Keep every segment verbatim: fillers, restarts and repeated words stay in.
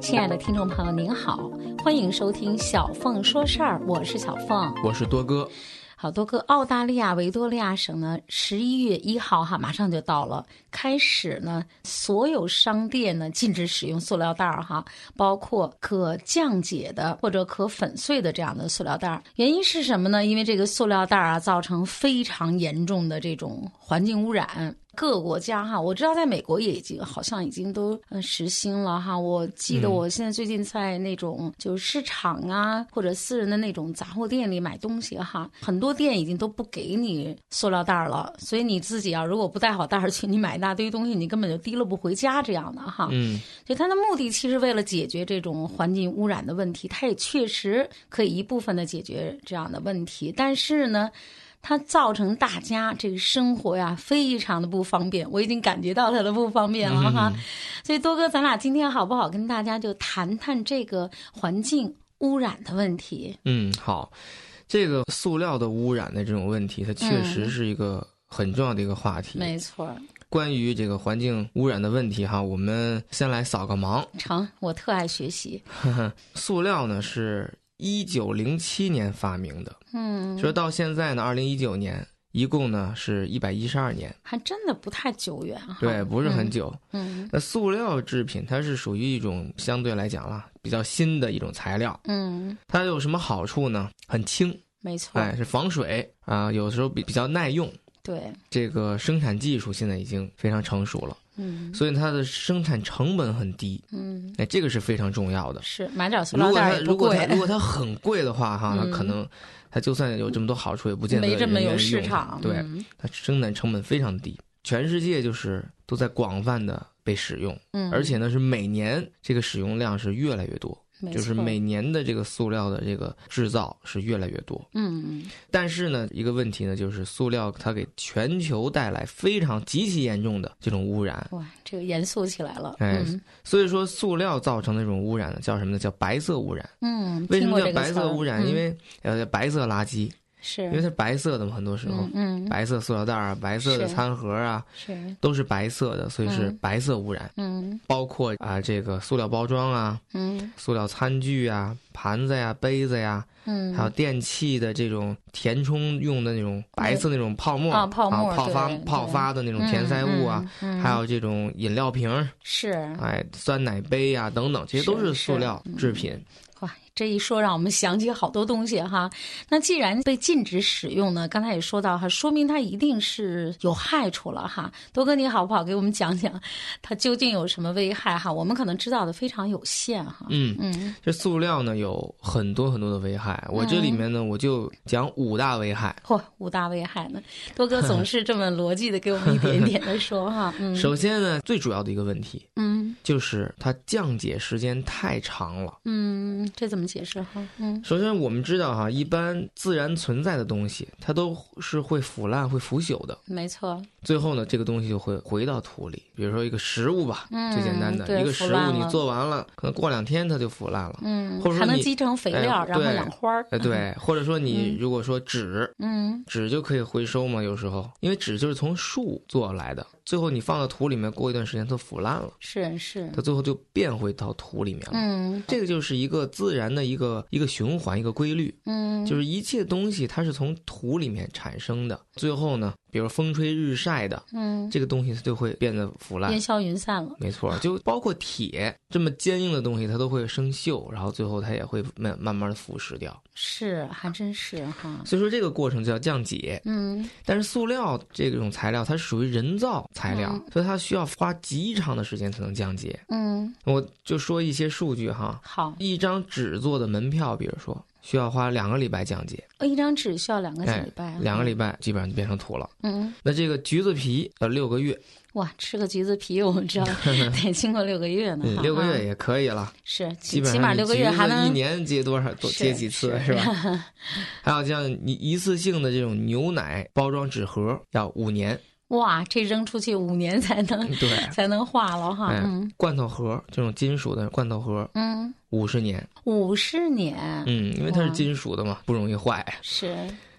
亲爱的听众朋友您好，欢迎收听小凤说事儿，我是小凤， 我是多哥。 好多个澳大利亚维多利亚省呢，十一月一号哈，马上就到了，开始呢，所有商店呢禁止使用塑料袋哈，包括可降解的或者可粉碎的这样的塑料袋。原因是什么呢？因为这个塑料袋啊，造成非常严重的这种环境污染。各国家哈，我知道在美国也已经好像已经都嗯实行了哈。我记得我现在最近在那种就是市场啊、嗯、或者私人的那种杂货店里买东西哈，很多店已经都不给你塑料袋了，所以你自己啊如果不带好袋去，你买一大堆东西，你根本就提了不回家这样的哈。 嗯， 所以它的目的其实为了解决这种环境污染的问题，它也确实可以一部分的解决这样的问题，但是呢。它造成大家这个生活呀非常的不方便，我已经感觉到它的不方便了哈。嗯、所以多哥，咱俩今天好不好跟大家就谈谈这个环境污染的问题？ 嗯，好。这个塑料的污染的这种问题，它确实是一个很重要的一个话题。 嗯、没错。 关于这个环境污染的问题哈，我们先来扫个盲。 成，我特爱学习。 塑料呢是一九零七年发明的， 嗯， 说到现在呢，二零一九年，一共呢是一百一十二年， 还真的不太久远哈。 对，不是很久。 嗯，嗯那塑料制品它是属于一种相对来讲啦比较新的一种材料， 嗯， 它有什么好处呢？很轻， 没错， 哎，是防水啊、呃，有时候比比较耐用。 对， 这个生产技术现在已经非常成熟了。 嗯， 所以它的生产成本很低， 嗯， 哎，这个是非常重要的。 是买点塑料袋也不贵。 如果它如果它如果它很贵的话，哈， 嗯、 那可能它就算有这么多好处，也不见得没这么有市场。 对， 嗯、 它生产成本非常低，全世界就是都在广泛的被使用， 嗯， 而且呢是每年这个使用量是越来越多。就是每年的这个塑料的这个制造是越来越多， 嗯， 但是呢，一个问题呢，就是塑料它给全球带来非常极其严重的这种污染。 哇，这个严肃起来了。 哎， 嗯、 所以说塑料造成的这种污染呢，叫什么呢？叫白色污染。 嗯， 为什么叫白色污染？ 嗯、 因为呃，白色垃圾。 是因为它是白色的嘛，很多时候， 嗯，嗯白色塑料袋啊，白色的餐盒啊， 是都是白色的，所以是白色污染。 嗯， 包括啊这个塑料包装啊， 嗯， 塑料餐具啊，盘子呀、杯子呀， 嗯， 还有电器的这种填充用的那种白色那种泡沫啊，泡沫、 啊、泡发泡发的那种填塞物啊， 嗯嗯、 还有这种饮料瓶是， 哎，酸奶杯啊等等，这些都是塑料制品。 哇，这一说让我们想起好多东西哈。那既然被禁止使用呢，刚才也说到哈，说明它一定是有害处了哈。多哥，你好不好给我们讲讲它究竟有什么危害哈？我们可能知道的非常有限哈。 嗯嗯，这塑料呢有很多很多的危害，我这里面呢、嗯、我就讲五大危害。 嚯、哦，五大危害呢？多哥总是这么逻辑的给我们一点一点的说哈。嗯， 首先呢，最主要的一个问题， 嗯， 就是它降解时间太长了。 嗯。这怎么解释哈？嗯， 首先我们知道哈，一般自然存在的东西，它都是会腐烂、会腐朽的。 没错。 最后呢，这个东西就会回到土里。比如说一个食物吧， 嗯、 最简单的一个食物，你做完了，可能过两天它就腐烂了。 嗯， 或者说还能积成肥料， 哎、 然后养花儿。 哎，对，或者说你如果说纸， 嗯， 纸就可以回收嘛，有时候，因为纸就是从树做来的。最后你放到土里面，过一段时间它腐烂了， 是是， 它最后就变回到土里面了。 嗯， 这个就是一个自然的一个一个循环，一个规律。 嗯， 就是一切东西它是从土里面产生的，最后呢，比如风吹日晒的， 嗯， 这个东西它就会变得腐烂， 烟消云散了。 没错，就包括铁这么坚硬的东西，它都会生锈，然后最后它也会慢慢慢的腐蚀掉。 是，还真是哈。 所以说这个过程叫降解。 嗯， 但是塑料这种材料它是属于人造材料， 嗯、 所以它需要花极长的时间才能降解。 嗯， 我就说一些数据哈。 好， 一张纸做的门票，比如说需要花两个礼拜降解。 哦，一张纸需要两个礼拜、 哎，两个礼拜基本上就变成土了。 嗯， 那这个橘子皮要六个月。 哇，吃个橘子皮我们知道得经过六个月呢。 嗯、六个月也可以了。 是， 基本上起码六个月还能一年接多少多接几次是, 是吧？还有像你一次性的这种牛奶包装纸盒要五年。 哇，这扔出去五年才能对才能化了哈。 哎、 嗯， 罐头盒这种金属的罐头盒， 嗯， 五十年。 五十年。 嗯，因为它是金属的嘛，不容易坏。 是。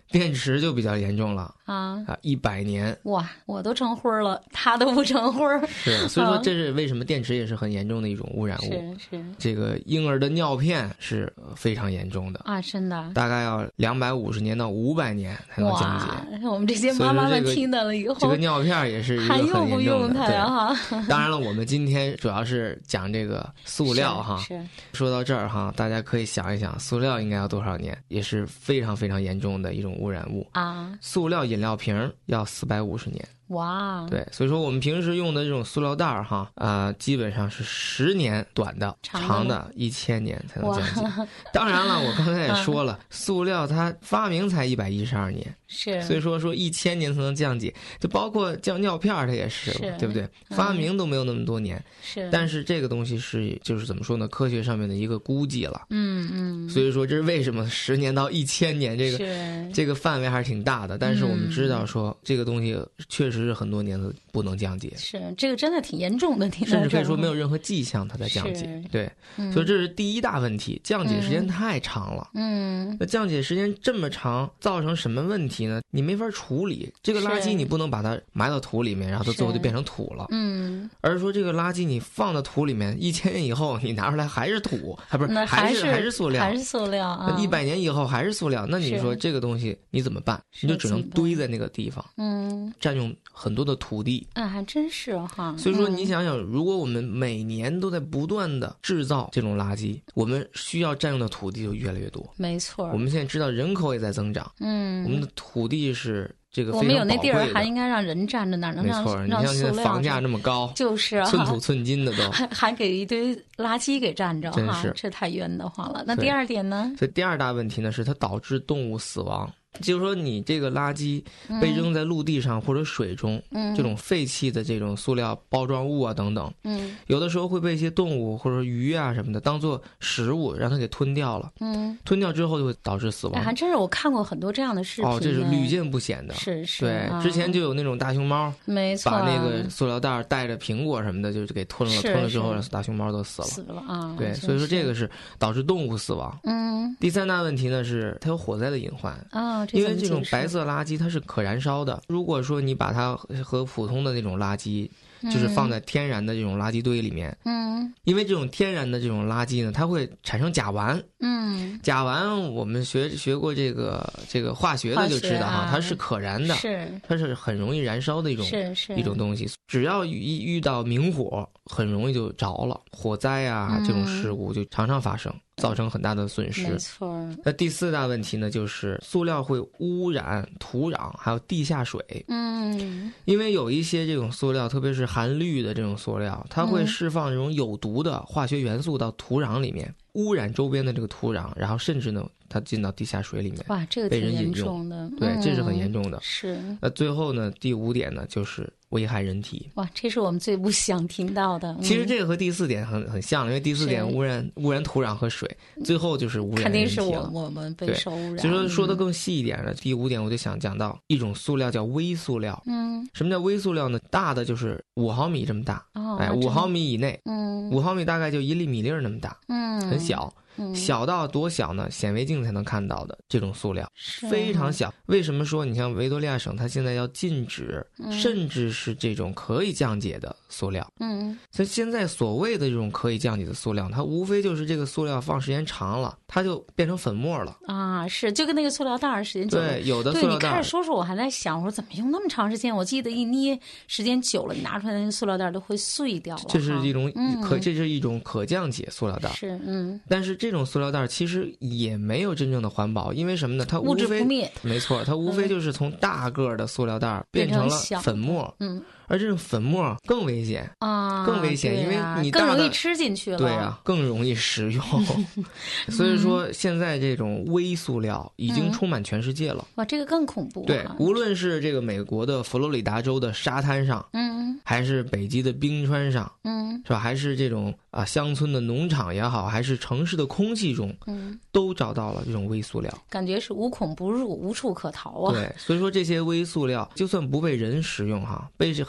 电池就比较严重了啊啊，一百年。 哇，我都成灰了，它都不成灰。 是，所以说这是为什么电池也是很严重的一种污染物。 是是， 这个婴儿的尿片是非常严重的啊，真的， 大概要两百五十年到五百年才能降解。 我们这些妈妈们听到了以后， 这个尿片也是一个很严重的。 还用不用它呀？ 哈，当然了，我们今天主要是讲这个塑料哈。 是。 说到这儿哈，大家可以想一想，塑料应该要多少年？也是非常非常严重的一种污染物啊。 塑料饮料瓶要四百五十年。 哇， 对，所以说我们平时用的这种塑料袋儿哈，啊、呃，基本上是十年短的，长的一千年才能降解。当然了，我刚才也说了，塑料它发明才一百一十二年， 是， 所以说说一千年才能降解，就包括降尿片它也是， 是对不对？发明都没有那么多年， 是、嗯。 但是这个东西是就是怎么说呢？科学上面的一个估计了， 嗯嗯。 所以说这是为什么十年到一千年这个这个范围还是挺大的。但是我们知道说、嗯、这个东西确实是很多年都不能降解， 是这个真的挺严重的，挺甚至可以说没有任何迹象它在降解。对、嗯，所以这是第一大问题，降解时间太长了。 嗯， 那降解时间这么长，造成什么问题呢？你没法处理这个垃圾，你不能把它埋到土里面，然后它最后就变成土了。 嗯， 而是说这个垃圾你放到土里面，一千年以后你拿出来还是土，还不是还是还是塑料， 还是塑料啊。 一百年以后还是塑料，那你说这个东西你怎么办？你就只能堆在那个地方， 嗯， 占用很多的土地。 啊，还真是哈。 所以说你想想，如果我们每年都在不断的制造这种垃圾，我们需要占用的土地就越来越多。 没错。 我们现在知道人口也在增长， 嗯， 我们的土地是这个非常我们有那地儿还应该让人占着，哪能让没错？ 你像现在房价那么高， 就是啊， 寸土寸金的都， 还还给一堆垃圾给占着， 真是这太冤得慌了。那第二点呢？ 所以第二大问题呢，是它导致动物死亡。就是说，你这个垃圾被扔在陆地上或者水中，嗯，这种废弃的这种塑料包装物啊等等，嗯，有的时候会被一些动物或者鱼啊什么的当做食物，让它给吞掉了，嗯，吞掉之后就会导致死亡。 哎，还真是我看过很多这样的视频， 哦，这是屡见不鲜的， 是是， 对， 啊、 之前就有那种大熊猫， 没错， 把那个塑料袋带着苹果什么的就给吞了，吞了之后大熊猫都死了， 死了啊， 对，所以说这个是导致动物死亡。嗯，第三大问题呢是它有火灾的隐患啊、哦， 因为这种白色垃圾它是可燃烧的，如果说你把它和普通的那种垃圾就是放在天然的这种垃圾堆里面，嗯，因为这种天然的这种垃圾呢，它会产生甲烷，嗯，甲烷我们学学过这个这个化学的就知道哈、啊，它是可燃的， 是它是很容易燃烧的一种是是一种东西，只要一遇到明火，很容易就着了，火灾啊、嗯、这种事故就常常发生。造成很大的损失。 没错。 那第四大问题呢，就是塑料会污染土壤，还有地下水。 嗯， 因为有一些这种塑料，特别是含氯的这种塑料，它会释放这种有毒的化学元素到土壤里面，污染周边的这个土壤，然后甚至呢，它进到地下水里面。 哇，这个被人挺严饮重的。 用。对， 嗯、 这是很严重的。 是。 那最后呢，第五点呢，就是危害人体。 哇，这是我们最不想听到的。嗯、 其实这个和第四点很很像，因为第四点污染污染土壤和水，最后就是污染人体了。 肯定是我我们被受污染。 所以说说的更细一点呢，第五点我就想讲到一种塑料叫微塑料。 嗯， 什么叫微塑料呢？大的就是五毫米这么大， 哦、 哎，五毫米以内， 嗯， 五毫米大概就一粒米粒那么大， 嗯， 很小。小到多小呢？显微镜才能看到的这种塑料非常小。为什么说你像维多利亚省，它现在要禁止， 嗯、 甚至是这种可以降解的塑料？ 嗯， 所以现在所谓的这种可以降解的塑料，它无非就是这个塑料放时间长了，它就变成粉末了啊！是，就跟那个塑料袋时间久了， 对，有的塑料袋。 对，你开始说说，我还在想，我说怎么用那么长时间？我记得一捏时间久了，你拿出来那个塑料袋都会碎掉了。 这是一种可， 嗯、 这是一种可降解塑料袋。 是，嗯。 但是这种塑料袋其实。其实也没有真正的环保，因为什么呢？它无非物质不灭， 没错，它无非就是从大个的塑料袋变成了粉末， 嗯， 而这种粉末更危险啊， 更危险， 啊、 因为你大更容易吃进去了， 对啊，更容易食用。所以说，现在这种微塑料已经充满全世界了。 嗯、哇，这个更恐怖、啊。 对，无论是这个美国的佛罗里达州的沙滩上， 嗯， 还是北极的冰川上， 嗯， 是吧？还是这种啊乡村的农场也好，还是城市的空气中， 嗯， 都找到了这种微塑料， 感觉是无孔不入，无处可逃啊。 对，所以说这些微塑料就算不被人食用哈，被很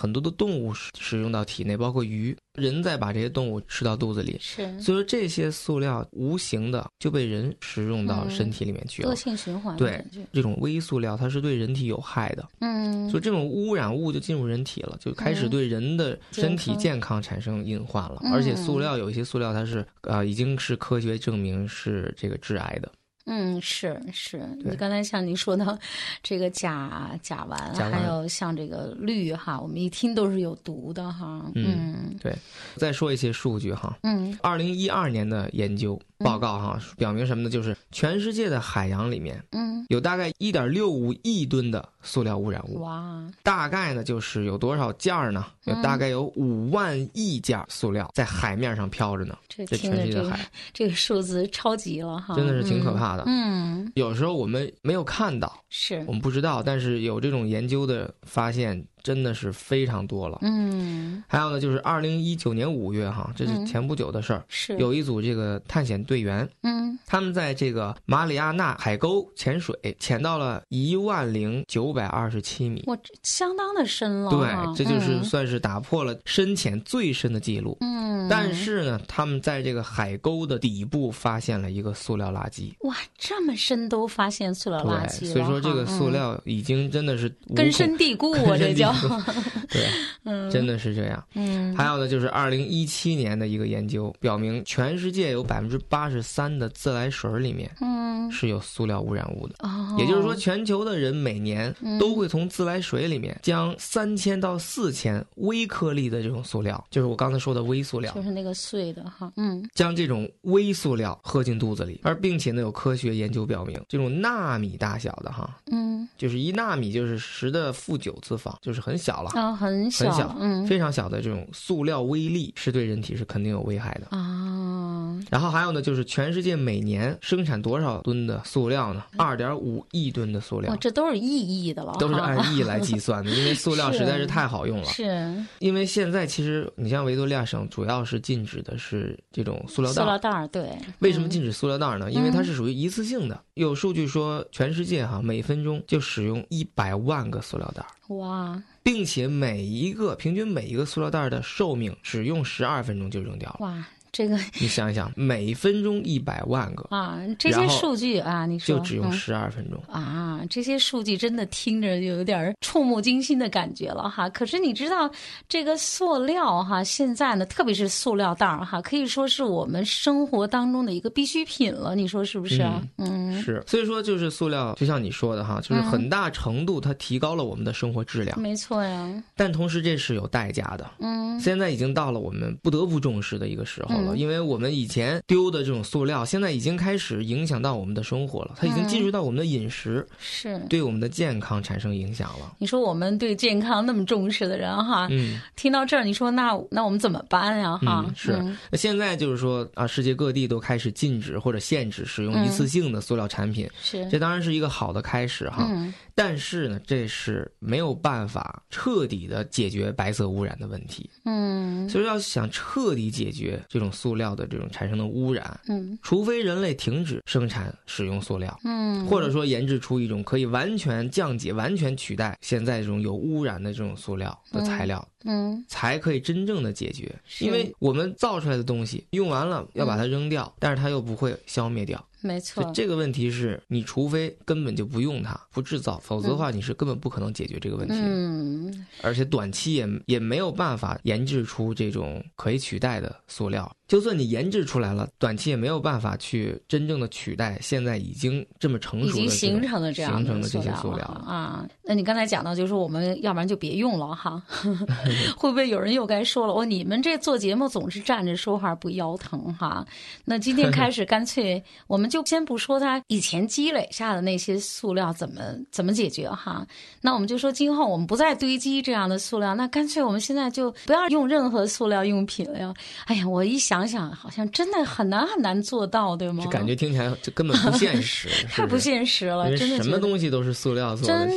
很多的动物使用到体内，包括鱼，人再把这些动物吃到肚子里， 是， 所以说这些塑料无形的就被人食用到身体里面去了， 恶性循环。 对，这种微塑料它是对人体有害的， 嗯， 所以这种污染物就进入人体了，就开始对人的身体健康产生隐患了。 嗯、 而且塑料有一些塑料它是呃已经是科学证明是这个致癌的。 嗯，是是，你刚才像你说的这个甲甲烷，还有像这个氯哈，我们一听都是有毒的哈。 嗯，嗯对。再说一些数据哈， 嗯， 二零一二年的研究报告哈， 嗯、 表明什么呢？就是全世界的海洋里面， 嗯， 有大概一点六五亿吨的塑料污染物。 哇， 大概呢就是有多少件呢？有大概有五万亿件塑料在海面上飘着呢。 这这全世界的海， 这个数字超级了哈， 真的是挺可怕的。 嗯， 有时候我们没有看到， 是我们不知道，但是有这种研究的发现真的是非常多了。 嗯， 还有呢，就是二零一九年五月哈，这是前不久的事儿、嗯， 是有一组这个探险队员， 嗯， 他们在这个马里亚纳海沟潜水，潜到了一万零九百二十七米， 哇，相当的深了。 对，这就是算是打破了深潜最深的记录。 嗯， 但是呢，他们在这个海沟的底部发现了一个塑料垃圾。 哇，这么深都发现塑料垃圾了， 所以说这个塑料已经真的是根深蒂固啊，这叫对， 嗯， 真的是这样。 嗯， 还有呢，就是二零一七年的一个研究表明，全世界有百分之八十三的自来水里面，嗯，是有塑料污染物的。 哦， 也就是说，全球的人每年都会从自来水里面将三千到四千微颗粒的这种塑料，就是我刚才说的微塑料， 就是那个碎的哈，嗯， 将这种微塑料喝进肚子里，而并且呢，有科学研究表明，这种纳米大小的哈， 嗯， 就是一纳米就是十的负九次方，就是很小了啊、哦，很小， 很小， 嗯， 非常小的这种塑料微粒是对人体是肯定有危害的啊。 然后还有呢，就是全世界每年生产多少吨的塑料呢？二点五亿吨的塑料， 哇，这都是亿亿的了， 都是按亿来计算的，因为塑料实在是太好用了。 是， 因为现在其实你像维多利亚省，主要是禁止的是这种塑料袋。 塑料袋，对。 为什么禁止塑料袋呢？ 嗯、 因为它是属于一次性的。有数据说，全世界哈每分钟就使用一百万个塑料袋。 哇！ 并且每一个平均每一个塑料袋的寿命只用十二分钟就扔掉了。 哇！这个你想一想，每分钟一百万个啊，这些数据啊，你说就只用十二分钟、 嗯、啊，这些数据真的听着就有点触目惊心的感觉了哈。可是你知道，这个塑料哈，现在呢，特别是塑料袋哈，可以说是我们生活当中的一个必需品了。你说是不是啊？ 嗯，嗯是。所以说，就是塑料，就像你说的哈，就是很大程度它提高了我们的生活质量。 嗯、没错呀。 但同时这是有代价的。 嗯， 现在已经到了我们不得不重视的一个时候。因为我们以前丢的这种塑料，现在已经开始影响到我们的生活了，它已经进入到我们的饮食， 是、嗯、 对我们的健康产生影响了。 你说我们对健康那么重视的人哈， 嗯， 听到这儿，你说那那我们怎么办呀？哈、 嗯，是。 嗯、 那现在就是说啊，世界各地都开始禁止或者限制使用一次性的塑料产品， 嗯、是， 这当然是一个好的开始哈。 嗯， 但是呢，这是没有办法彻底的解决白色污染的问题。 嗯， 所以要想彻底解决这种塑料的这种产生的污染， 嗯， 除非人类停止生产使用塑料， 嗯， 或者说研制出一种可以完全降解、完全取代现在这种有污染的这种塑料的材料， 嗯，嗯才可以真正的解决。因为我们造出来的东西用完了要把它扔掉，嗯、但是它又不会消灭掉。 没错， 这个问题是你除非根本就不用它，不制造，否则的话你是根本不可能解决这个问题。 嗯， 而且短期也也没有办法研制出这种可以取代的塑料。就算你研制出来了，短期也没有办法去真正的取代现在已经这么成熟的、 已经形成的这样形成的这些塑料啊。那你刚才讲到，就是我们要不然就别用了哈。会不会有人又该说了，哦，你们这做节目总是站着说话不腰疼哈？那今天开始，干脆我们就先不说它以前积累下的那些塑料怎么怎么解决哈。那我们就说今后我们不再堆积这样的塑料，那干脆我们现在就不要用任何塑料用品了呀。哎呀，我一想想，好像真的很难很难做到，对吗？ 这感觉听起来这根本不现实， 太不现实了，真的。 什么东西都是塑料做的。 真的，你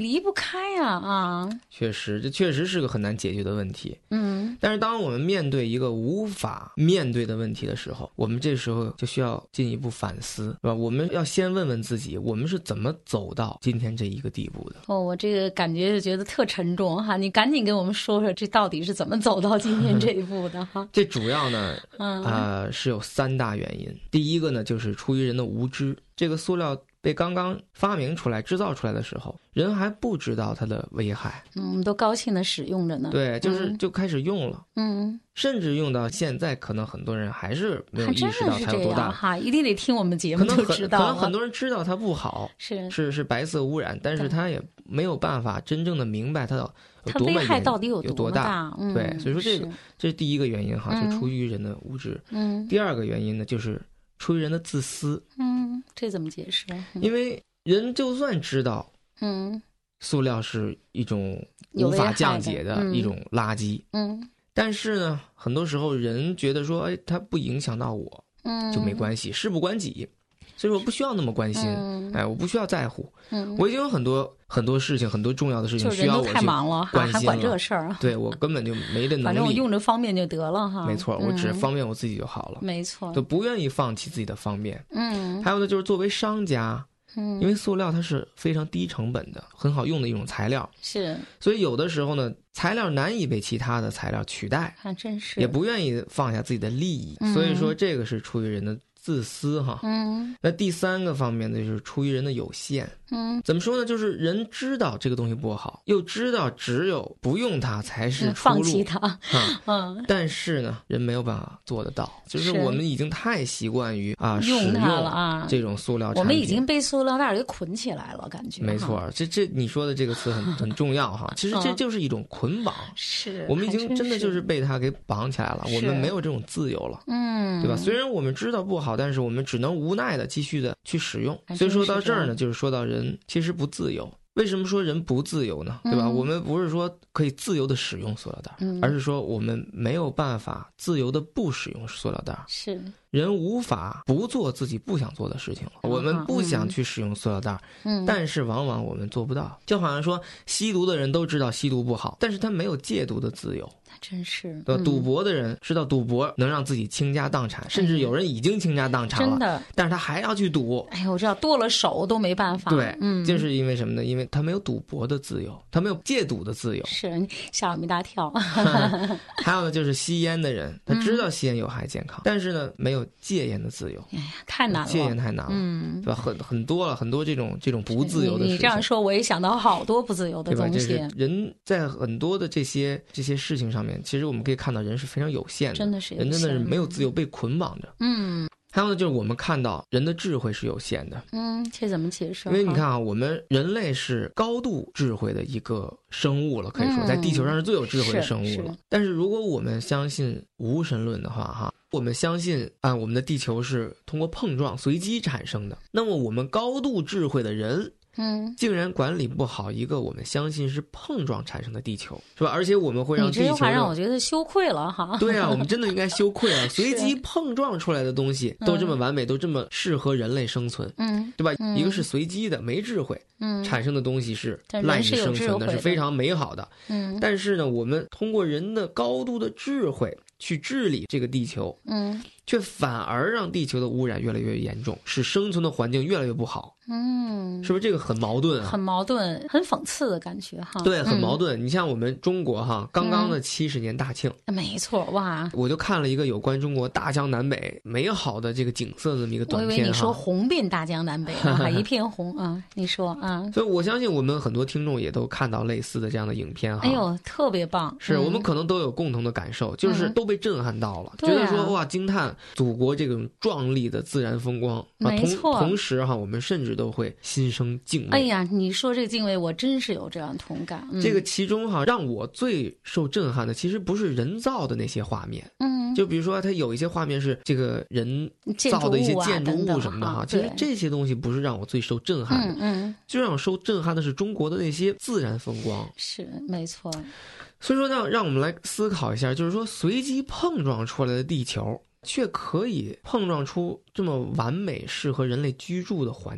离不开啊啊！ 确实，这确实是个很难解决的问题。 嗯， 但是当我们面对一个无法面对的问题的时候，我们这时候就需要进一步反思，是吧？我们要先问问自己，我们是怎么走到今天这一个地步的？ 哦，我这个感觉就觉得特沉重哈，你赶紧给我们说说，这到底是怎么走到今天这一步的哈？ 这主要呢， 嗯呃，是有三大原因。第一个呢，就是出于人的无知。这个塑料被刚刚发明出来、制造出来的时候，人还不知道它的危害， 嗯，我们都高兴的使用着呢。 对，就是就开始用了， 嗯， 甚至用到现在，可能很多人还是没有意识到它有多大哈，一定得听我们节目就知道了。 可能很多人知道它不好， 是是是白色污染，但是他也没有办法真正的明白它有多么危害到底有多大。 嗯、 对，所以说这个这是第一个原因哈， 嗯、 就出于人的无知。 嗯， 第二个原因呢，就是出于人的自私。 嗯，这怎么解释？嗯、 因为人就算知道， 嗯， 塑料是一种无法降解的一种垃圾， 嗯，嗯但是呢，很多时候人觉得说，哎，它不影响到我， 嗯， 就没关系，事不关己，所以我不需要那么关心， 嗯、 哎，我不需要在乎， 嗯， 我已经有很多很多事情，很多重要的事情需要我去太忙了， 关心了， 还管这个事儿， 对我根本就没这能力， 反正我用着方便就得了哈， 没错，我只方便我自己就好了， 嗯、没错， 就不愿意放弃自己的方便， 嗯， 还有呢，就是作为商家。 嗯， 因为塑料它是非常低成本的、很好用的一种材料， 是， 所以有的时候呢，材料难以被其他的材料取代， 还真是， 也不愿意放下自己的利益， 嗯、 所以说这个是出于人的自私哈。 嗯， 那第三个方面呢，就是出于人的有限。 嗯， 怎么说呢？就是人知道这个东西不好，又知道只有不用它才是出路， 放弃它。 嗯，但是呢，人没有办法做得到，就是我们已经太习惯于啊用它了啊， 这种塑料产品， 我们已经被塑料袋给捆起来了，感觉。 没错，这这你说的这个词很很重要哈。其实这就是一种捆绑， 是我们已经真的就是被它给绑起来了，我们没有这种自由了， 嗯， 对吧？虽然我们知道不好，但是我们只能无奈的继续的去使用。所以说到这儿呢，就是说到人其实不自由。为什么说人不自由呢？对吧？ 嗯、 我们不是说可以自由的使用塑料袋， 嗯、 而是说我们没有办法自由的不使用塑料袋。 是。 人无法不做自己不想做的事情了。我们不想去使用塑料袋， 嗯， 但是往往我们做不到。就好像说，吸毒的人都知道吸毒不好，但是他没有戒毒的自由。 真是， 对吧？ 嗯、 赌博的人知道赌博能让自己倾家荡产，甚至有人已经倾家荡产了， 真的， 但是他还要去赌。 哎呀，我知道剁了手都没办法。 对， 嗯， 就是因为什么呢？因为他没有赌博的自由，他没有戒赌的自由。 是，吓我们一大跳。 还有呢，就是吸烟的人，他知道吸烟有害健康，嗯、但是呢，没有戒烟的自由。 哎呀，太难了， 戒烟太难了， 嗯， 对吧？很很多了，很多这种这种不自由的事情。 你, 你这样说，我也想到好多不自由的东西。 对吧？这是人在很多的这些这些事情上面，其实我们可以看到人是非常有限的， 真的是有限， 人真的是没有自由，被捆绑着。 嗯。 还有呢，就是我们看到人的智慧是有限的。 嗯，这怎么解释？ 因为你看啊，我们人类是高度智慧的一个生物了，可以说、嗯、在地球上是最有智慧的生物了。是但是如果我们相信无神论的话，哈，我们相信啊，我们的地球是通过碰撞随机产生的，那么我们高度智慧的人。 嗯， 竟然管理不好一个我们相信是碰撞产生的地球，是吧？而且我们会让地球， 你这句话让我觉得羞愧了哈。 对啊，我们真的应该羞愧啊！随机碰撞出来的东西都这么完美，嗯、都这么适合人类生存， 嗯， 对吧？ 嗯、 一个是随机的，没智慧， 嗯， 产生的东西是赖以生存的，是非常美好的， 嗯。 但是呢，我们通过人的高度的智慧去治理这个地球， 嗯， 却反而让地球的污染越来越严重，使生存的环境越来越不好。 嗯， 是不是这个很矛盾啊？ 很矛盾，很讽刺的感觉哈。 对，很矛盾。嗯、你像我们中国哈，刚刚的七十年大庆， 嗯、没错哇！ 我就看了一个有关中国大江南北美好的这个景色的这么一个短片。 我以为你说红遍大江南北，还一片红啊！你说啊？ 所以我相信我们很多听众也都看到类似的这样的影片哈。 哎呦，特别棒！ 是、 嗯、 我们可能都有共同的感受，就是都被震撼到了， 嗯、 觉得说哇，惊叹祖国这种壮丽的自然风光。 没错。 同同时哈，我们甚至都会心生敬畏。 哎呀，你说这个敬畏，我真是有这样同感。嗯、 这个其中哈，让我最受震撼的，其实不是人造的那些画面， 嗯， 就比如说它有一些画面是这个人造的一些建筑物什么的哈，其实这些东西不是让我最受震撼的， 嗯嗯， 最让我受震撼的是中国的那些自然风光。 是没错。 所以说呢，让我们来思考一下，就是说随机碰撞出来的地球，却可以碰撞出这么完美适合人类居住的环境。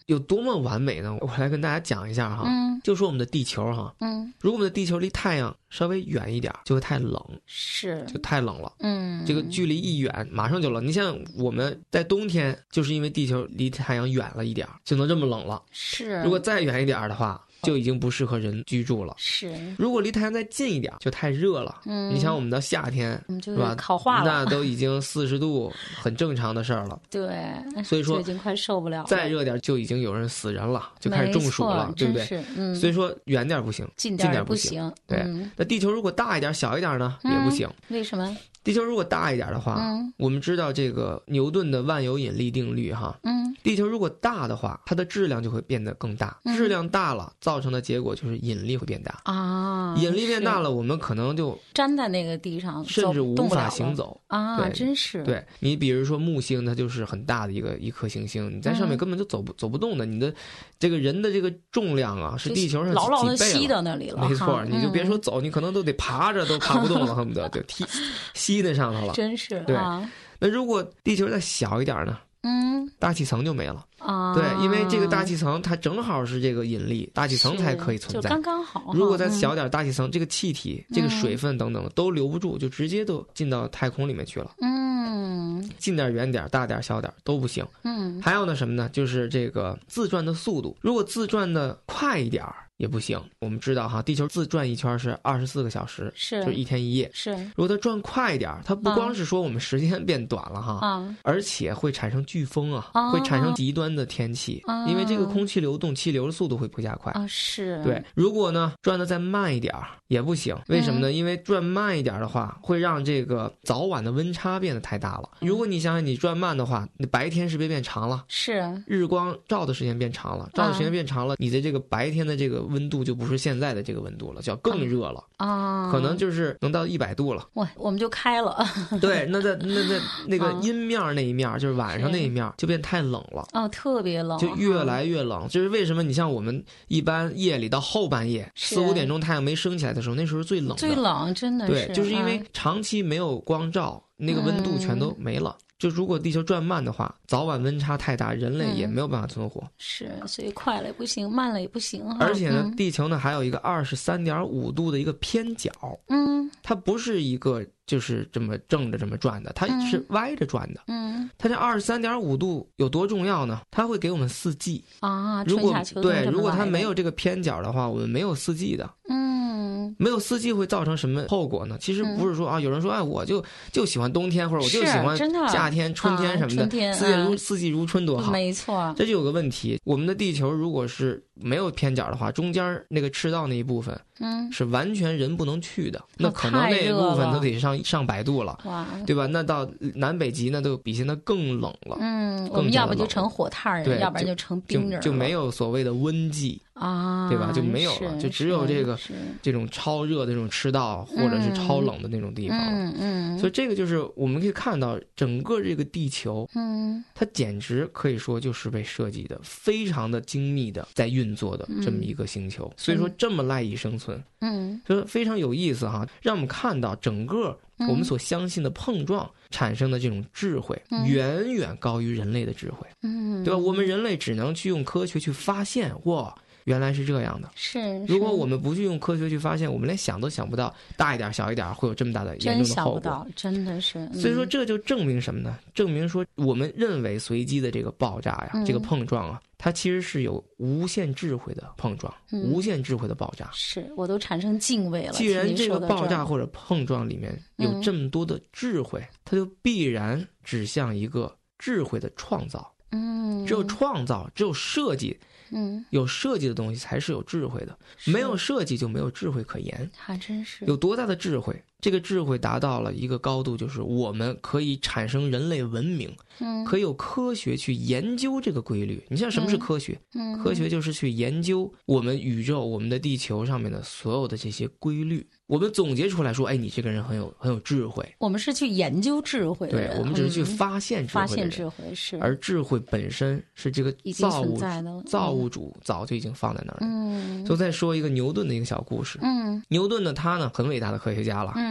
有多么完美呢？我来跟大家讲一下哈。嗯，就说我们的地球哈，嗯，如果我们的地球离太阳稍微远一点，就会太冷， 是， 就太冷了。 嗯， 这个距离一远，马上就冷。你像我们在冬天，就是因为地球离太阳远了一点，就能这么冷了。 是， 如果再远一点的话，就已经不适合人居住了。 是， 如果离太阳再近一点，就太热了。嗯，你想我们到夏天， 是吧？ 烤化了， 那都已经四十度，很正常的事儿了。 对， 所以说就已经快受不了了。 再热点，就已经有人死人了，就开始中暑了，对不对？ 嗯， 所以说远点不行， 近点不行。对，嗯、那地球如果大一点、小一点呢， 嗯、 也不行。 为什么？ 地球如果大一点的话，嗯，我们知道这个牛顿的万有引力定律哈，嗯，地球如果大的话，它的质量就会变得更大，嗯、质量大了，造成的结果就是引力会变大啊， 引力变大了，我们可能就粘在那个地上， 甚至无法行走啊， 对， 真是。 对，你比如说木星，它就是很大的一个一颗行星，你在上面根本就走不、嗯、走不动的，你的这个人的这个重量啊，是地球上牢牢的吸吸到那里了， 没错， 嗯、 你就别说走，你可能都得爬着都爬不动了，恨不得就踢吸那上头了， 真是。 对， 啊、 那如果地球再小一点呢？ 嗯， 大气层就没了啊。 对，因为这个大气层它正好是这个引力，大气层才可以存在， 就刚刚好。 如果再小点，大气层、嗯、这个气体、这个水分等等、 嗯、 都留不住，就直接都进到太空里面去了。 嗯， 近点、远点、大点、小点都不行。 嗯， 还有呢什么呢？就是这个自转的速度，如果自转的快一点也不行。我们知道哈，地球自转一圈是二十四个小时， 是， 就一天一夜。 是， 如果它转快一点，它不光是说我们时间变短了哈， 啊、 而且会产生飓风啊， 啊会产生极端的天气， 啊、 因为这个空气流动，气流的速度会不加快啊。是， 对。如果呢转的再慢一点也不行，为什么呢？ 嗯、 因为转慢一点的话，会让这个早晚的温差变得太大了。如果你想想，你转慢的话，你白天是不是变长了？ 是， 日光照的时间变长了，照的时间变长了，啊、你的这个白天的这个温度就不是现在的这个温度了，就要更热了啊， 可能就是能到一百度了。 哇，我们就开了。 对，那在那在那个阴面那一面，啊、就是晚上那一面就变太冷了。 哦，特别冷， 就越来越冷。这、嗯、是为什么？你像我们一般夜里到后半夜四五点钟太阳没升起来的时候，那时候是最冷的。 最冷，真的是。 对，就是因为长期没有光照，嗯、那个温度全都没了。嗯就如果地球转慢的话，早晚温差太大，人类也没有办法存活。嗯、 是，所以快了也不行，慢了也不行。 而且呢， 嗯、 地球呢还有一个二十三点五度的一个偏角， 嗯， 它不是一个就是这么正着这么转的，它是歪着转的。 嗯， 它这二十三点五度有多重要呢？它会给我们四季啊。 如果春夏秋冬对，如果它没有这个偏角的话，我们没有四季的。 嗯， 没有四季会造成什么后果呢？其实不是说、嗯、啊，有人说哎，我就就喜欢冬天，或者我就喜欢夏天、春天什么的， 啊、 四季如、啊、四季如春多好。 没错， 这就有个问题，我们的地球如果是没有偏角的话，中间那个赤道那一部分， 嗯， 是完全人不能去的，那可能那一部分都得上上百度了， 哇， 对吧？那到南北极那都比现在更冷了。 嗯，我们要不就成火炭人，要不然就成冰人， 就就没有所谓的温季。 啊， 对吧？就没有了，就只有这个这种超热的这种赤道，或者是超冷的那种地方了。 嗯嗯， 所以这个就是我们可以看到，整个这个地球， 嗯， 它简直可以说就是被设计的非常的精密的在运作的这么一个星球。嗯、所以说这么赖以生存， 嗯， 就非常有意思哈，让我们看到整个我们所相信的碰撞产生的这种智慧， 嗯、 远远高于人类的智慧。 嗯， 对吧？我们人类只能去用科学去发现，哇。原来是这样的， 是。 如果我们不去用科学去发现，我们连想都想不到，大一点、小一点会有这么大的严重的后果。 真想不到，真的是。 所以说，这就证明什么呢？证明说，我们认为随机的这个爆炸呀， 嗯、 这个碰撞啊，它其实是有无限智慧的碰撞， 嗯、 无限智慧的爆炸。 是我都产生敬畏了。 既然这个爆炸或者碰撞里面有这么多的智慧，嗯、它就必然指向一个智慧的创造。 嗯， 只有创造，只有设计。 嗯， 有设计的东西才是有智慧的，没有设计就没有智慧可言。 还真是。 有多大的智慧？这个智慧达到了一个高度，就是我们可以产生人类文明， 嗯， 可以有科学去研究这个规律。你像什么是科学？ 嗯， 科学就是去研究我们宇宙、我们的地球上面的所有的这些规律。我们总结出来说，哎，你这个人很有很有智慧。 我们是去研究智慧的人， 对，我们只是去发现智慧的人、嗯、 发现智慧是。 而智慧本身是这个造物主， 造物主早就已经放在那儿了。 嗯， 就再说一个牛顿的一个小故事。 嗯， 牛顿呢，他呢很伟大的科学家了。 嗯。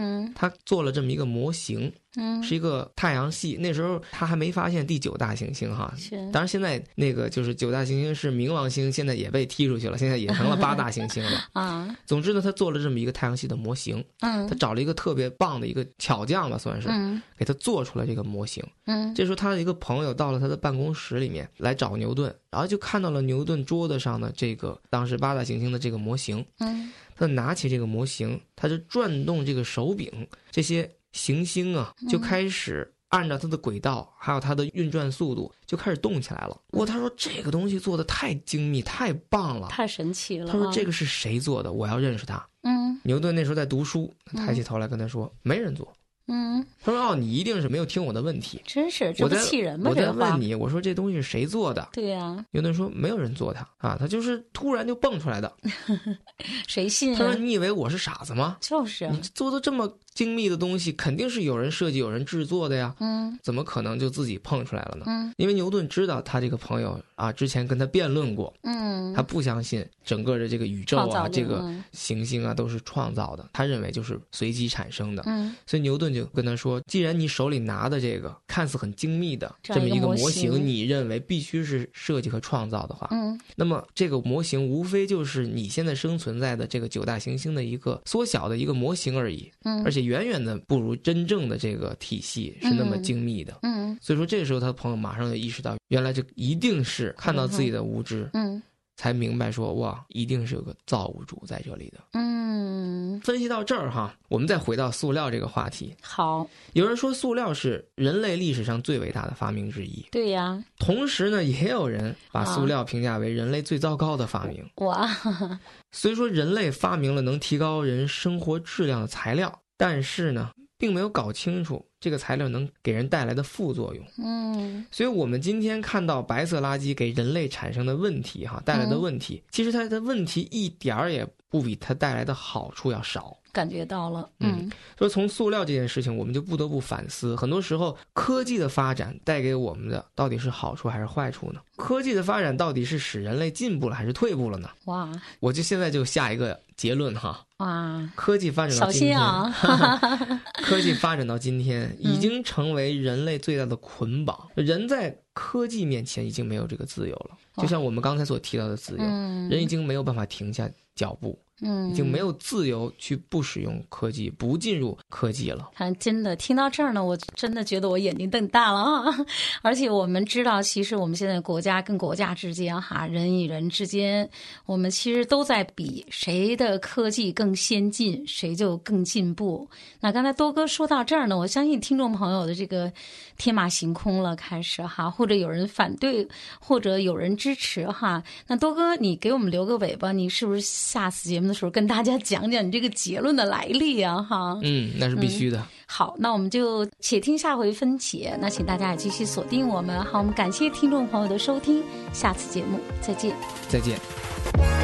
嗯， 他做了这么一个模型， 嗯， 是一个太阳系，那时候他还没发现第九大行星哈。 是， 当然现在那个就是九大行星是冥王星，现在也被踢出去了，现在也成了八大行星了啊。 总之呢，他做了这么一个太阳系的模型， 嗯， 他找了一个特别棒的一个巧匠吧，算是， 嗯， 给他做出来这个模型。 嗯， 这时候他的一个朋友到了他的办公室里面来找牛顿，然后就看到了牛顿桌子上的这个当时八大行星的这个模型。 嗯， 他拿起这个模型，他就转动这个手柄，这些行星啊就开始按照它的轨道还有它的运转速度就开始动起来了。哇，他说这个东西做的太精密太棒了， 太神奇了。 他说这个是谁做的，我要认识他。 嗯， 牛顿那时候在读书，抬起头来跟他说、嗯、没人做。 嗯， 他说哦，你一定是没有听我的问题。 真是这不气人吗？ 我在问你，我说这东西是谁做的？ 对呀、啊， 牛顿说没有人做它啊，他就是突然就蹦出来的。 谁信、啊？ 他说你以为我是傻子吗？ 就是你做的这么精密的东西，肯定是有人设计有人制作的呀。 嗯， 怎么可能就自己碰出来了呢？ 嗯， 因为牛顿知道他这个朋友啊，之前跟他辩论过。 嗯， 他不相信整个的这个宇宙啊，这个行星啊都是创造的，他认为就是随机产生的。 嗯， 所以牛顿就跟他说，既然你手里拿的这个看似很精密的这么一个模型，你认为必须是设计和创造的话， 嗯， 那么这个模型无非就是你现在生存在的这个九大行星的一个缩小的一个模型而已。 嗯， 而且远远的不如真正的这个体系是那么精密的。 嗯， 所以说这个时候他朋友马上就意识到，原来这一定是看到自己的无知， 嗯， 才明白说哇，一定是有个造物主在这里的。 嗯， 分析到这儿哈，我们再回到塑料这个话题。 好，有人说塑料是人类历史上最伟大的发明之一。 对呀。 同时呢，也有人把塑料评价为人类最糟糕的发明。 哇， 所以说人类发明了能提高人生活质量的材料，但是呢，并没有搞清楚这个材料能给人带来的副作用。 嗯， 所以我们今天看到白色垃圾给人类产生的问题哈，带来的问题、嗯、其实它的问题一点儿也不比它带来的好处要少。 感觉到了。 嗯，所以从塑料这件事情我们就不得不反思，很多时候科技的发展带给我们的到底是好处还是坏处呢？科技的发展到底是使人类进步了还是退步了呢？ 哇， 我就现在就下一个结论哈。 哇， 科技发展到今天， 小心啊科技发展到今天已经成为人类最大的捆绑、嗯、人在科技面前已经没有这个自由了，就像我们刚才所提到的自由、嗯、人已经没有办法停下脚步，嗯，已经没有自由去不使用科技，不进入科技了。 还真的听到这儿呢，我真的觉得我眼睛瞪大了啊！而且我们知道，其实我们现在国家跟国家之间哈，人与人之间，我们其实都在比谁的科技更先进，谁就更进步。那刚才多哥说到这儿呢，我相信听众朋友的这个天马行空了，开始哈，或者有人反对，或者有人支持哈。那多哥，你给我们留个尾巴，你是不是下次节目的时候跟大家讲讲你这个结论的来历啊？哈， 嗯，那是必须的。 嗯、好，那我们就且听下回分解。那请大家也继续锁定我们。好，我们感谢听众朋友的收听，下次节目再见。 再见。